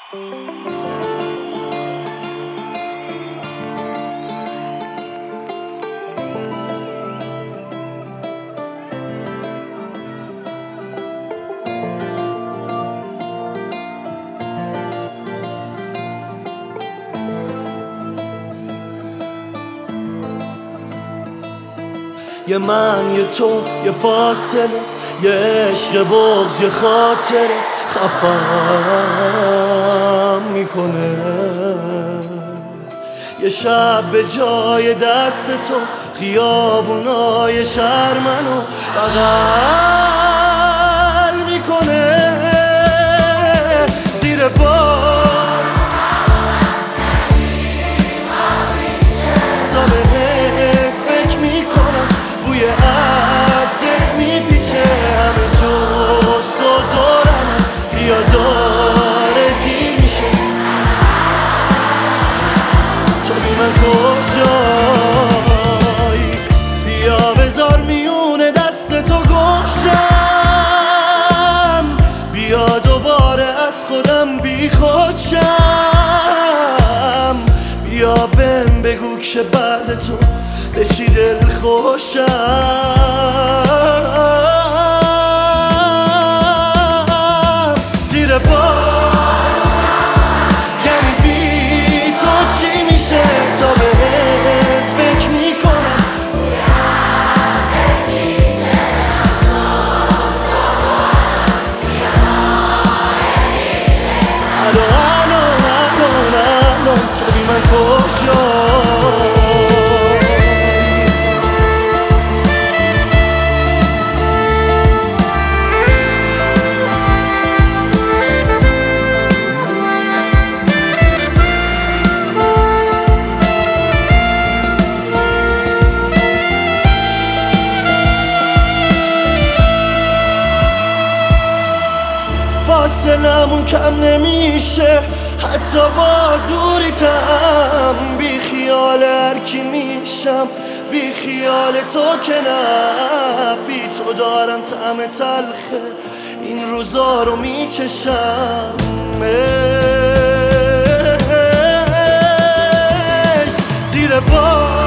یه من یه تو یه فاصله، یه عشق بغض یه خاطره خفم میکنه. یه شب به جای دست تو خیابونای شهر منو بغل میکنه. زیر بار تا بهت فکر میکنم، بوی عطرت میپیچه همه جست و دورم، بیا داره دیر میشه. تو بی من کجایی؟ بیا بذار میونه دست تو گمشم، بیا دوباره از خودم بی خودشم. بیا بهم بگو که بعد تو به چی دل خوشم. زیر بار یعنی بی تو چی میشه؟ تا بهت فکر میکنم الان تو بی من کجایی؟ فاصلمون کم نمیشه حتی با دوریتم. بی خیال هر کی میشم، بی خیال تو که نه. بی تو دارم طعم تلخه این روزا رو میچشم. زیر بار